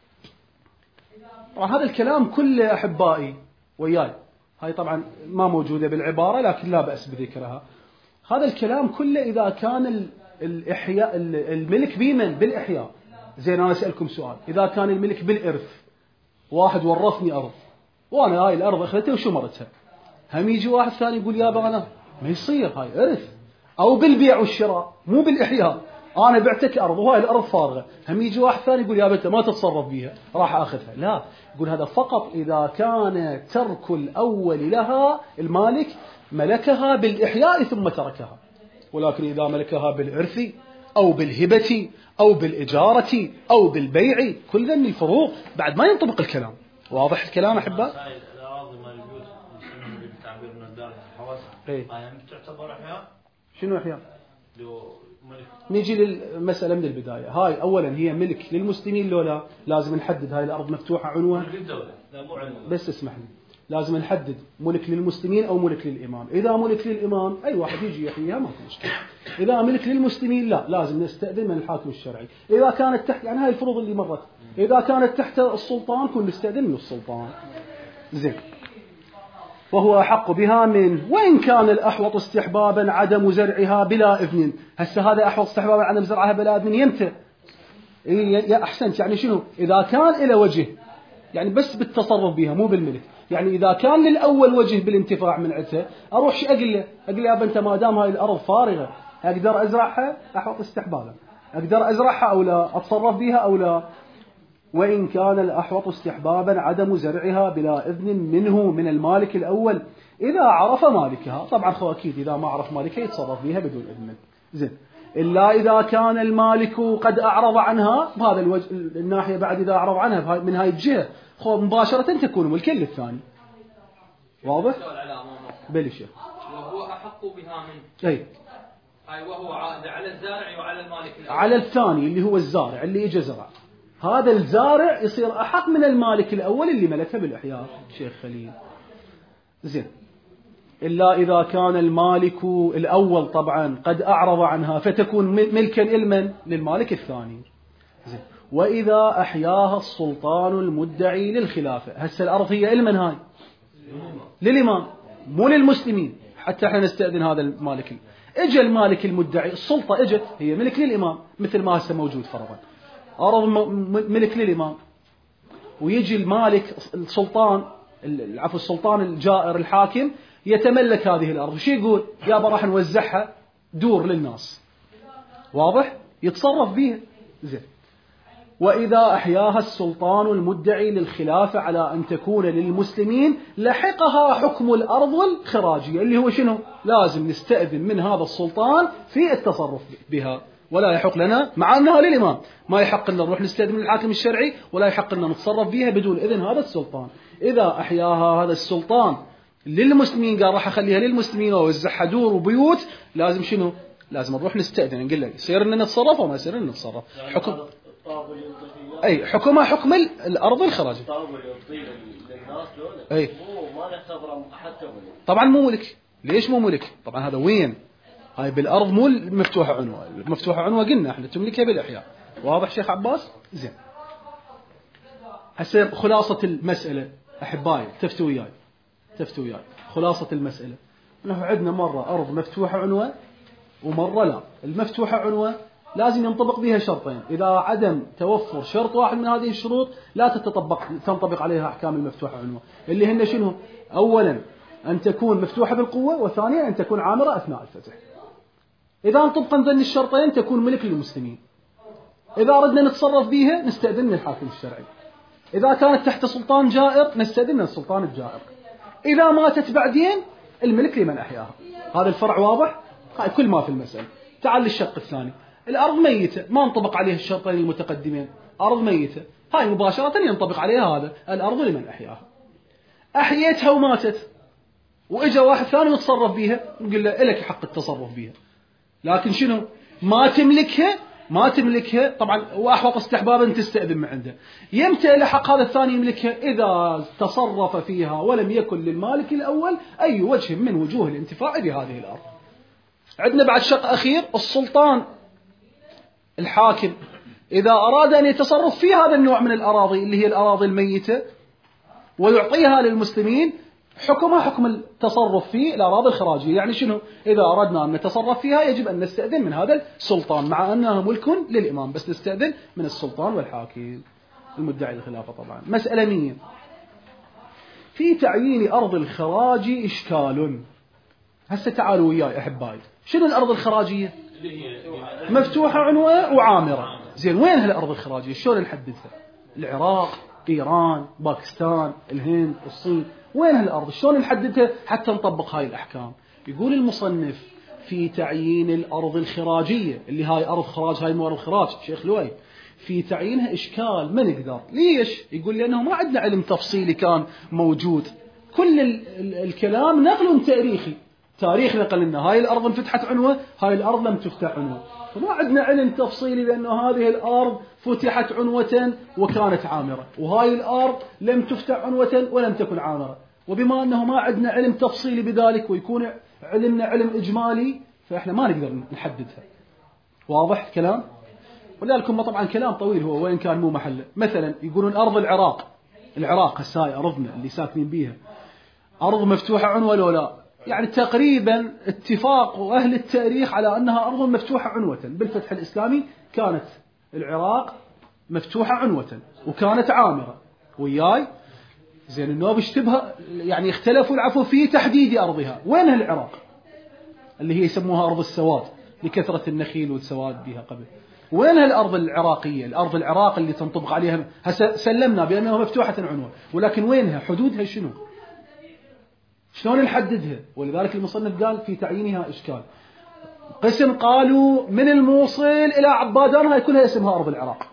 هذا الكلام كله أحبائي وياي، هاي طبعا ما موجودة بالعبارة لكن لا بأس بذكرها. هذا الكلام كله إذا كان الإحياء الملك بمن؟ بالإحياء. زين، أنا أسألكم سؤال، إذا كان الملك بالإرث، واحد ورثني أرض وأنا هاي الأرض أخذتها وشمرتها، هم يجي واحد ثاني يقول يا أنا ما يصير، هاي إرث. أو بالبيع والشراء مو بالإحياء، أنا بعتك أرض وهاي الأرض فارغة، هم يجي واحد ثاني يقول يا أنت ما تتصرف بيها راح أخذها. لا، يقول هذا فقط إذا كان ترك الأول لها المالك ملكها بالإحياء ثم تركها. ولكن إذا ملكها بالإرث أو بالهبة أو بالإجارة أو بالبيع، كل ذا من الفروق بعد ما ينطبق الكلام. واضح الكلام أحباء؟ الأراضي مال البيوت نسميه بالتعبير من الدار الحواس، يعني تعتبر إحياء. شنو إحياء؟ نيجي للمسألة من البداية. هاي أولا هي ملك للمسلمين لولا لازم نحدد هاي الأرض مفتوحة عنوان بس اسمح لي، لازم نحدد ملك للمسلمين أو ملك للإمام. إذا ملك للإمام أي واحد يجي يحييها ما في مشكلة. إذا ملك للمسلمين لا، لازم نستأذن من الحاكم الشرعي. إذا كانت تحت، يعني هاي الفروض اللي مرت، إذا كانت تحت السلطان كن نستأذن من السلطان. زين. وهو أحق بها من، وإن كان الأحوط استحبابا عدم زرعها بلا إذن. هسه هذا أحوط استحبابا عدم زرعها بلا إذن يمتى؟ يا أحسنت، يعني شنو؟ إذا كان إلى وجه، يعني بس بالتصرف بها مو بالملك. يعني إذا كان للأول وجه بالانتفاع من عته، أروح شو أقول له يا أبا أنت ما دام هاي الأرض فارغة أقدر أزرعها، أحوط استحبابا، أقدر أزرعها أو لا، أتصرف بها أو لا. وإن كان الأحوط استحبابا عدم زرعها بلا إذن منه من المالك الأول إذا عرف مالكها. طبعا خو أكيد إذا ما عرف مالكها يتصرف بها بدون إذن. زين. إلا إذا كان المالك قد أعرض عنها بهذا الوجه، الناحية بعد إذا أعرض عنها من هاي الجهة خو مباشرة تكون ملكا للثاني. واضح؟ بلي شيخ. وهو أحق بها منه. أي. وهو عائد على الزارع وعلى المالك الأول. على الثاني اللي هو الزارع اللي إجا زرع، هذا الزارع يصير أحق من المالك الأول اللي ملكه بالإحياء. شيخ خليل. زين. إلا إذا كان المالك الأول طبعا قد أعرض عنها فتكون ملكا للمالك الثاني. زين. وإذا أحياها السلطان المدعي للخلافة. هسه الأرض هي إلمن هاي؟ للإمام مو للمسلمين، حتى احنا نستأذن هذا المالك. اجى المالك المدعي، السلطة اجت هي ملك للإمام مثل ما هسه موجود فرضا، أرض ملك للإمام، ويجي المالك السلطان العفو السلطان الجائر الحاكم يتملك هذه الأرض، وش يقول؟ يابا راح نوزعها دور للناس. واضح؟ يتصرف بيها. زين. وإذا أحياها السلطان المدعي للخلافة على أن تكون للمسلمين لحقها حكم الأرض والخراجية، اللي هو شنو؟ لازم نستأذن من هذا السلطان في التصرف بها، ولا يحق لنا مع أنها للإمام، ما يحق لنا نروح نستأذن من الحاكم الشرعي، ولا يحق لنا نتصرف بها بدون إذن هذا السلطان. إذا أحياها هذا السلطان للمسلمين، قال راح أخليها للمسلمين ووزعها دور وبيوت، لازم شنو؟ لازم نروح نستأذن، نقول له يصير لنا نتصرف وما يصير لنا نتصرف. حكم أي حكمها حكم الأرض الخراجية. أي طبعا مو ملك. ليش مو ملك؟ طبعا هذا وين؟ هاي بالأرض مو مفتوحة عنوة. مفتوحة عنوة قلنا احنا تملكها بالإحياء. واضح شيخ عباس؟ زين. هسه خلاصة المسألة أحبائي تفتوا وياي خلاصة المسألة أنه عندنا مرة أرض مفتوحة عنوة ومرة لا. المفتوحة عنوة لازم ينطبق بها شرطين. إذا عدم توفر شرط واحد من هذه الشروط لا تنطبق عليها أحكام المفتوحة عنوة، اللي هن شنو؟ أولا أن تكون مفتوحة بالقوة، وثانيا أن تكون عامرة أثناء الفتح. إذا انطبقا ذن الشرطين تكون ملك للمسلمين. إذا أردنا نتصرف بها نستأذن من الحاكم الشرعي. إذا كانت تحت سلطان جائر نستأذن من السلطان الجائر. إذا ماتت بعدين الملك لمن أحياها. هذا الفرع واضح؟ هاي كل ما في المسألة. تعال للشق الثاني. الأرض ميتة ما انطبق عليها الشرطين المتقدمين. أرض ميتة هاي مباشرة ينطبق عليها هذا الأرض لمن أحياها. أحييتها وماتت وإجا واحد ثاني يتصرف بيها نقول له إلك حق التصرف بيها، لكن شنو؟ ما تملكها طبعا، وأحوط استحبابا تستأذن من عنده. يمتى لحق هذا الثاني يملكها؟ إذا تصرف فيها ولم يكن للمالك الأول أي وجه من وجوه الانتفاع بهذه الأرض. عندنا بعد شق أخير، السلطان الحاكم إذا أراد أن يتصرف في هذا النوع من الأراضي اللي هي الأراضي الميتة ويعطيها للمسلمين، حكمها حكم التصرف في الأراضي الخراجية. يعني شنو؟ إذا أردنا أن نتصرف فيها يجب أن نستأذن من هذا السلطان، مع أنها ملك للإمام، بس نستأذن من السلطان والحاكم المدعي الخلافة. طبعا مسألة 100 في تعيين أرض الخراج إشكال. هسه تعالوا وياي أحبائي، شنو الأرض الخراجية؟ مفتوحة عنوة وعامرة. زين وين هالأرض الخراجية؟ شلون نحددها؟ العراق، إيران، باكستان، الهند، الصين، وين هالأرض؟ شلون نحددها حتى نطبق هاي الأحكام؟ يقول المصنف في تعيين الأرض الخراجية، اللي هاي أرض خراج، هاي مو أرض خراج شيخ لوي، في تعيينها إشكال. ما نقدر. ليش؟ يقول لأنه ما عندنا علم تفصيلي كان موجود، كل الكلام نقل تاريخي. تاريخ نقل لنا هاي الأرض انفتحت عنوة، هاي الأرض لم تفتح عنوة، فما عندنا علم تفصيلي بأنه هذه الأرض فتحت عنوة وكانت عامرة، وهاي الأرض لم تفتح عنوة ولم تكن عامرة. وبما أنه ما عندنا علم تفصيلي بذلك ويكون علمنا علم إجمالي، فإحنا ما نقدر نحددها. واضح الكلام؟ ولذلك طبعا كلام طويل هو وإن كان مو محله. مثلا يقولون أرض العراق هساي أرضنا اللي ساكنين بيها أرض مفتوحة عنوة لو لا؟ يعني تقريبا اتفاق أهل التاريخ على أنها أرض مفتوحة عنوة. بالفتح الإسلامي كانت العراق مفتوحة عنوة وكانت عامرة. وياي زين النواب اشتبه، يعني اختلفوا العفو في تحديد أرضها. وينها العراق اللي هي يسموها أرض السواد لكثرة النخيل والسواد بها قبل؟ وينها الأرض العراقية؟ الأرض العراق اللي تنطبق عليها سلمنا بأنها مفتوحة عنوة، ولكن وينها؟ حدودها شنو؟ شلون نحددها؟ ولذلك المصنف قال في تعيينها إشكال. قسم قالوا من الموصل إلى عبادان هاي كلها اسمها أرض العراق.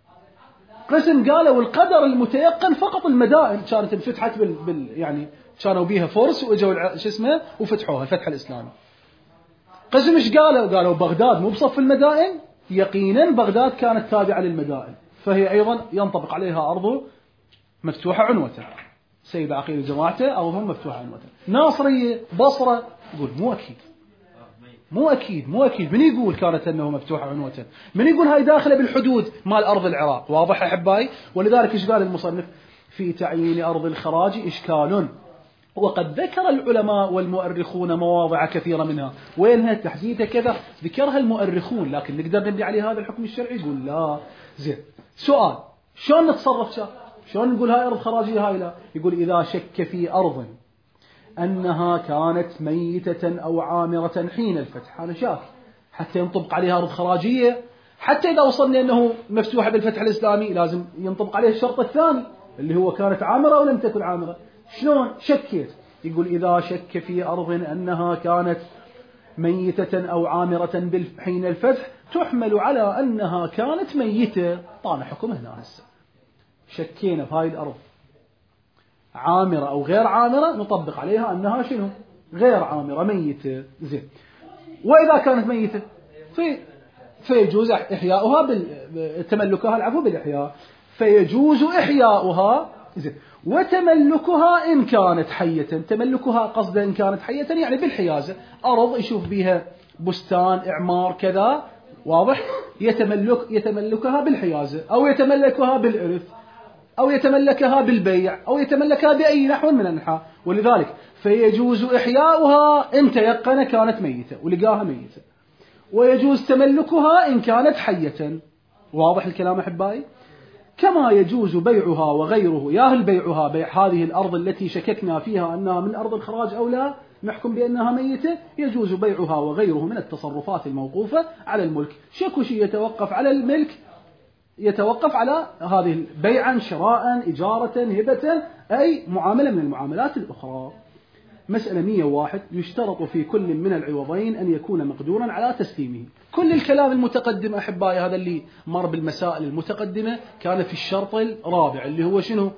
قسم قالوا القدر المتيقن فقط المدائن كانت انفتحت يعني كانوا بيها فرس واجوا وفتحوها الفتح الإسلامي. قسم ايش قالوا بغداد مو بصف المدائن، يقينا بغداد كانت تابعة للمدائن، فهي أيضا ينطبق عليها أرض مفتوحة عنوة. سيد عقيل وجماعته أرضهم مفتوحة عنوة. ناصرية، بصرة، يقول مو أكيد. من يقول كانت أنه مفتوحة عنوة؟ من يقول هاي داخلة بالحدود مال أرض العراق؟ واضح أحبائي؟ ولذلك إيش قال المصنف في تعيين أرض الخراج إشكال. وقد ذكر العلماء والمؤرخون مواضع كثيرة منها. وينها تحديدها كذا؟ ذكرها المؤرخون، لكن نقدر نبني عليه هذا الحكم الشرعي؟ يقول لا. زين سؤال، شلون نتصرف؟ شلون نقول هاي أرض خراجية هاي لا؟ يقول إذا شك في أرض أنها كانت ميتة أو عامرة حين الفتح، هذا شاك حتى ينطبق عليها أرض خراجية. حتى إذا وصلنا أنه مفتوحة بالفتح الإسلامي لازم ينطبق عليه الشرط الثاني اللي هو كانت عامرة أو لم تكن عامرة. شلون شكيت؟ يقول إذا شك في أرض أنها كانت ميتة أو عامرة حين الفتح تحمل على أنها كانت ميتة. طالع حكم هنا هسه شكينا في هاي الأرض عامرة أو غير عامرة، نطبق عليها أنها شنو؟ غير عامرة، ميتة. زين وإذا كانت ميتة فيجوز إحياؤها تملكها بالإحياء. فيجوز إحياؤها وتملكها إن كانت حية. تملكها قصدا إن كانت حية يعني بالحيازة، أرض يشوف بها بستان إعمار كذا، واضح، يتملكها بالحيازة أو يتملكها بالإرث أو يتملكها بالبيع أو يتملكها بأي نحو من الأنحاء. ولذلك فيجوز إحياؤها إن تيقن كانت ميتة ولقاها ميتة، ويجوز تملكها إن كانت حية. واضح الكلام أحبائي؟ كما يجوز بيعها وغيره. ياهل بيعها، بيع هذه الأرض التي شككنا فيها أنها من أرض الخراج أو لا، نحكم بأنها ميتة، يجوز بيعها وغيره من التصرفات الموقوفة على الملك. شكو شيء يتوقف على الملك، يتوقف على هذه بيعا، شراء، إجارة، هبة، أي معاملة من المعاملات الأخرى. مسألة 101. يشترط في كل من العوضين أن يكون مقدورا على تسليمه. كل الكلام المتقدم أحبائي هذا اللي مر بالمسائل المتقدمة كان في الشرط الرابع اللي هو شنو؟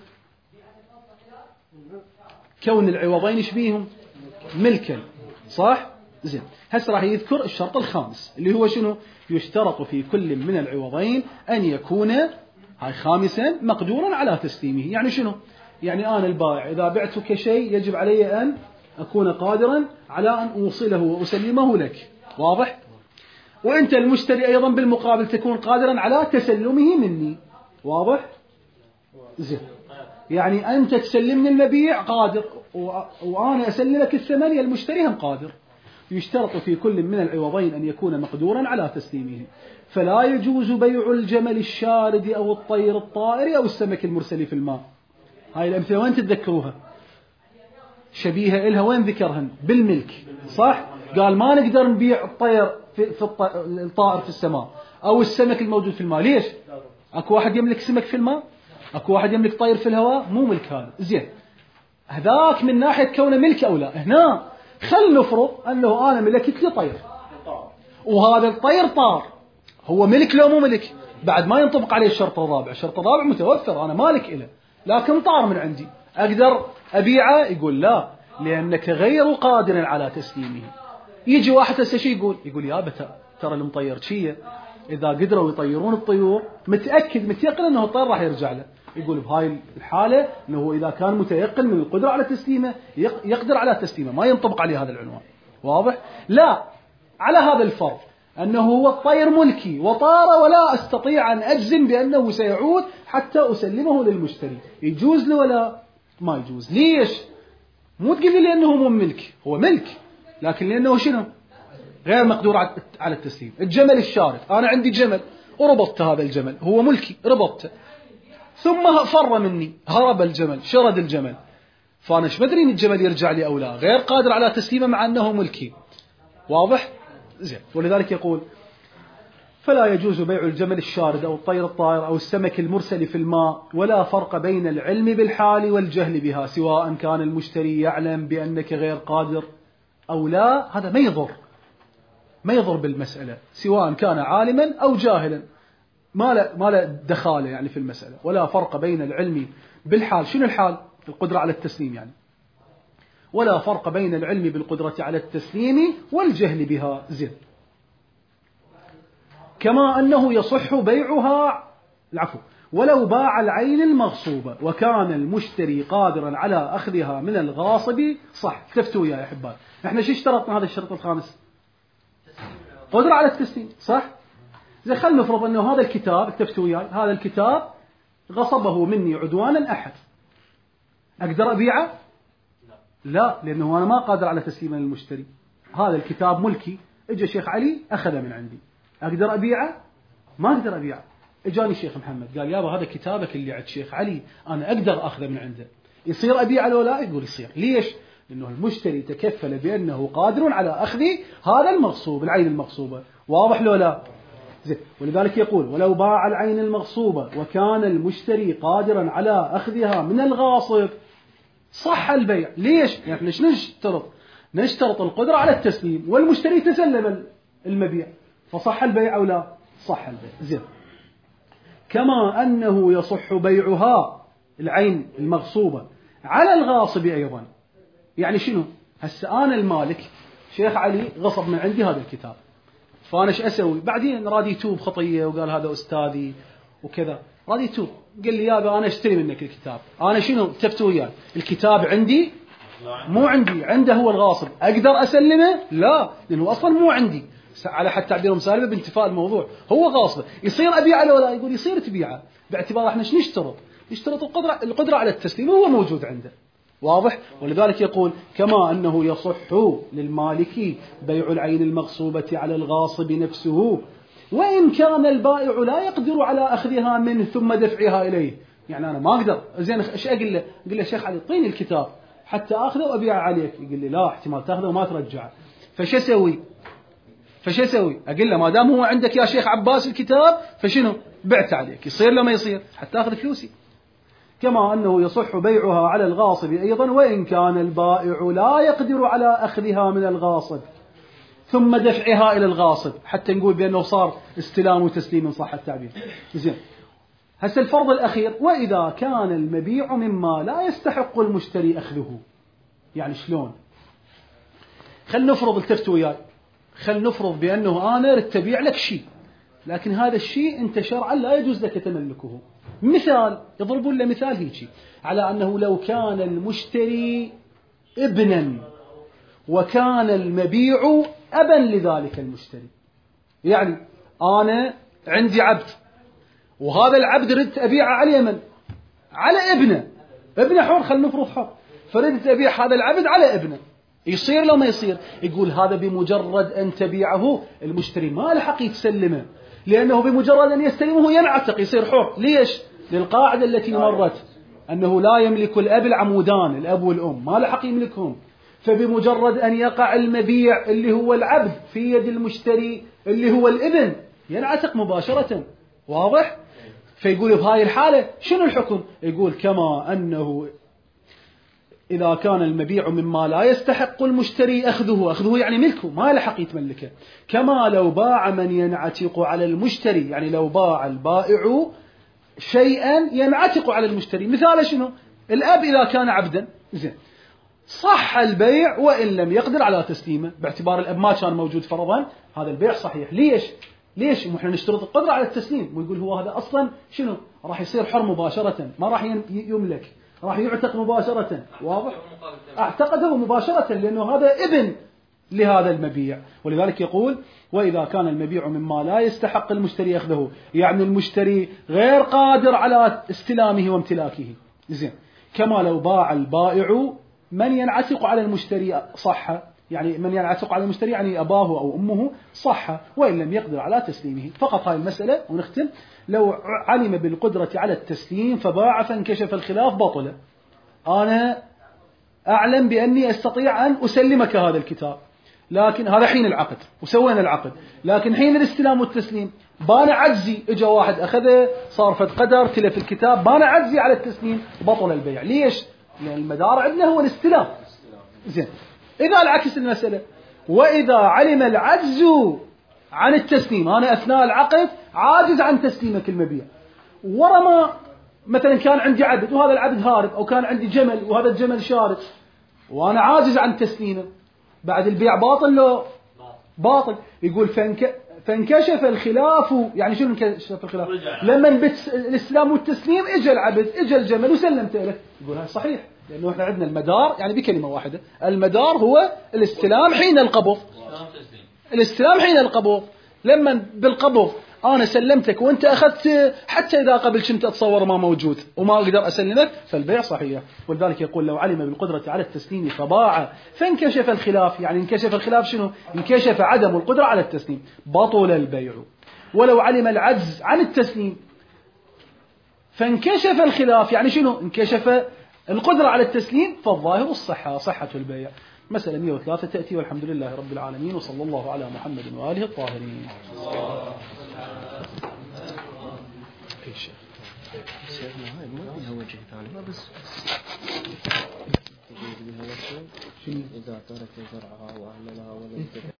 كون العوضين يشبيهم ملكا، صح؟ زين، هسه راح يذكر الشرط الخامس اللي هو شنو؟ يشترط في كل من العوضين أن يكون، هاي خامسا، مقدورا على تسليمه. يعني شنو؟ يعني أنا البائع إذا بعتك شيء يجب علي أن أكون قادرا على أن أوصله وأسلمه لك، واضح؟ وأنت المشتري أيضا بالمقابل تكون قادرا على تسلمه مني، واضح؟ زين، يعني أنت تسلمني المبيع قادر، وأنا أسلمك الثمن، المشتري هم قادر. يشترط في كل من العوضين أن يكون مقدورا على تسليمه. فلا يجوز بيع الجمل الشارد أو الطير الطائر أو السمك المرسل في الماء. هاي الأمثلة وين تتذكروها؟ شبيهة إلها وين ذكرهن؟ بالملك، صح؟ قال ما نقدر نبيع الطير الطائر في السماء أو السمك الموجود في الماء. ليش؟ أكو واحد يملك سمك في الماء، أكو واحد يملك طير في الهواء، مو ملك هذا. زين، هذاك من ناحية كونه ملك أو لا. هنا خل نفرض أنه أنا ملكت لي طير وهذا الطير طار، هو ملك لو مو ملك؟ بعد ما ينطبق عليه الشرط الرابع. الشرط الرابع متوفر، أنا مالك إله، لكن طار من عندي، أقدر أبيعه؟ يقول لا، لأنك غير قادر على تسليمه. يجي واحد هسه شي يقول يا ترى المطير شيء، إذا قدروا يطيرون الطيور متأكد متيقن أنه الطير راح يرجع له. يقول بهاي الحالة أنه إذا كان متيقن من القدرة على تسليمه يقدر على تسليمه، ما ينطبق عليه هذا العنوان، واضح؟ لا، على هذا الفرض أنه هو الطير ملكي وطار ولا أستطيع أن أجزم بأنه سيعود حتى أسلمه للمشتري، يجوز له ولا ما يجوز؟ ليش؟ مو تقول لي لأنه مو ملك، هو ملك، لكن لأنه شنو؟ غير مقدور على التسليم. الجمل الشارد، أنا عندي جمل وربطت هذا الجمل، هو ملكي، ربطته، ثم فر مني، هرب الجمل، شرد الجمل، فأنا ايش بدري إن الجمل يرجع لي أو لا؟ غير قادر على تسليمه مع أنه ملكي، واضح؟ زين، ولذلك يقول فلا يجوز بيع الجمل الشارد أو الطير الطائر أو السمك المرسل في الماء، ولا فرق بين العلم بالحال والجهل بها، سواء كان المشتري يعلم بأنك غير قادر أو لا. هذا ما يضر بالمسألة، سواء كان عالما أو جاهلا، ما له دخالة يعني في المسألة. ولا فرق بين العلم بالحال، شنو الحال؟ القدرة على التسليم يعني. ولا فرق بين العلم بالقدرة على التسليم والجهل بها. زين، كما أنه يصح بيعها، العفو، ولو باع العين المغصوبة وكان المشتري قادرا على أخذها من الغاصب. صح، اكتفتوا يا أحبائي، احنا شو اشترطنا؟ هذا الشرط الخامس، قدرة على التسليم، صح؟ زي خلنا نفرض أنه هذا الكتاب، اكتفتوا وياي، هذا الكتاب غصبه مني عدوانا أحد، أقدر أبيعه؟ لا، لأنه أنا ما قادر على تسليمه للمشتري. هذا الكتاب ملكي، اجى شيخ علي أخذه من عندي، أقدر أبيعه؟ ما أقدر أبيعه. اجاني الشيخ محمد قال يابا هذا كتابك اللي عند شيخ علي، أنا أقدر أخذه من عنده، يصير أبيعه لو لا؟ يقول يصير. ليش؟ لأنه المشتري تكفل بأنه قادر على أخذ هذا المغصوب، العين المغصوبة، واضح لو لا؟ زين، ولذلك يقول ولو باع العين المغصوبة وكان المشتري قادرا على أخذها من الغاصب صح البيع. ليش؟ يعني ليش نشترط القدرة على التسليم والمشتري تسلم المبيع، فصح البيع أو لا؟ صح البيع. زين، كما أنه يصح بيعها العين المغصوبة على الغاصب أيضا. يعني شنو؟ هسه أنا المالك، شيخ علي غصب من عندي هذا الكتاب، فأنا ايش أسوي؟ بعدين راد يتوب خطية وقال هذا أستاذي وكذا، راد يتوب، قل لي يابا أنا أشتري منك الكتاب، أنا شنو اتفقت وياك الكتاب عندي مو عندي، عنده هو الغاصب، أقدر أسلمه؟ لا، لأنه أصلا مو عندي، على حد تعبيرهم سالبة بانتفاء الموضوع، هو غاصبه، يصير أبيعه ولا؟ يقول يصير تبيعه، باعتبار احنا شو نشترط القدرة على التسليم، هو موجود عنده، واضح؟ ولذلك يقول كما أنه يصح للمالك بيع العين المغصوبة على الغاصب نفسه وإن كان البائع لا يقدر على أخذها منه ثم دفعها إليه. يعني أنا ما أقدر، زين إيش أقول له؟ أقول له شيخ علي اعطيني الكتاب حتى أخذه وأبيعه عليك، يقول لي لا، احتمال تأخذه وما ترجعه، فش أسوي؟ أقول له ما دام هو عندك يا شيخ عباس الكتاب فشنو؟ بعت عليك، يصير لما يصير حتى أخذ فلوسي. كما أنه يصح بيعها على الغاصب أيضا وإن كان البائع لا يقدر على أخذها من الغاصب ثم دفعها إلى الغاصب، حتى نقول بأنه صار استلام وتسليم، صح التعبير. زين، هسه الفرض الأخير، وإذا كان المبيع مما لا يستحق المشتري أخذه. يعني شلون؟ خل نفرض، التفتوا وياي، خل نفرض بأنه أنا ارتبيع لك شيء، لكن هذا الشيء أنت شرعا لا يجوز لك تملكه. مثال، يضربون له مثال هيك على أنه لو كان المشتري ابنا وكان المبيع أبا لذلك المشتري. يعني أنا عندي عبد وهذا العبد ردت أبيعه على اليمن على ابنه حر، خل نفرض حر، فردت أبيع هذا العبد على ابنه، يصير لو ما يصير؟ يقول هذا بمجرد أن تبيعه المشتري ما لحق يتسلمه، لأنه بمجرد أن يستلمه ينعتق، يصير حر. ليش؟ للقاعدة التي مرت أنه لا يملك الأب العمودان، الأب والأم ما لحق يملكهم، فبمجرد أن يقع المبيع اللي هو العبد في يد المشتري اللي هو الابن ينعتق مباشرة، واضح؟ فيقول بهاي الحالة شنو الحكم؟ يقول كما أنه إذا كان المبيع مما لا يستحق المشتري أخذه يعني ملكه ما لحق يتملكه، كما لو باع من ينعتق على المشتري، يعني لو باع البائع شيئا ينعتق على المشتري. مثال شنو؟ الأب إذا كان عبدا، زين، صح البيع وإن لم يقدر على تسليمه، باعتبار الأب ما كان موجود فرضا، هذا البيع صحيح. ليش؟ إحنا نشترط القدرة على التسليم، ويقول هو هذا أصلا شنو؟ راح يصير حر مباشرة، ما راح يملك، راح يعتق مباشرة، واضح؟ اعتقده مباشرة لأنه هذا ابن لهذا المبيع. ولذلك يقول وإذا كان المبيع مما لا يستحق المشتري أخذه، يعني المشتري غير قادر على استلامه وامتلاكه. زين، كما لو باع البائع من ينعتق على المشتري، صح، يعني من ينعتق على المشتري يعني أباه أو أمه، صح، وإن لم يقدر على تسليمه. فقط هاي المسألة ونختم. لو علم بالقدرة على التسليم فباع فانكشف الخلاف بطل. أنا أعلم بأني أستطيع أن أسلمك هذا الكتاب، لكن هذا حين العقد وسوينا العقد، لكن حين الاستلام والتسليم بان عجزي، اجى واحد أخذه صار فد قدر تلف الكتاب، بان عجزي على التسليم، بطل البيع. ليش؟ لأن المدار عندنا هو الاستلام. زين، إذا العكس المسألة، وإذا علم العجز عن التسليم، أنا أثناء العقد عاجز عن تسليمك المبيع، ورما مثلا كان عندي عبد وهذا العبد هارب، أو كان عندي جمل وهذا الجمل شارد وأنا عاجز عن تسليمه، بعد البيع باطل لو باطل. يقول فانكشف الخلاف. يعني شنو انكشف الخلاف؟ لما الإسلام والتسليم اجى العبد اجى الجمل وسلمت له، يقول هذا صحيح، لأنه احنا عندنا المدار، يعني بكلمة واحدة المدار هو الاستلام حين القبض. الاستلام حين القبض، لما بالقبض أنا سلمتك وأنت أخذت، حتى إذا قبل كنت أتصور ما موجود وما أقدر أسلمك، فالبيع صحيح. ولذلك يقول لو علم بالقدرة على التسليم فباع فانكشف الخلاف. يعني انكشف الخلاف شنو؟ انكشف عدم القدرة على التسليم، بطل البيع. ولو علم العجز عن التسليم فانكشف الخلاف، يعني شنو؟ انكشف القدرة على التسليم، فالظاهر الصحة، صحة البيع. مسألة 103 تأتي، والحمد لله رب العالمين، وصلى الله على محمد وآله الطاهرين. هاي ما فيها وجه ثاني، بس إذا ترك زرعها وأهملها ولم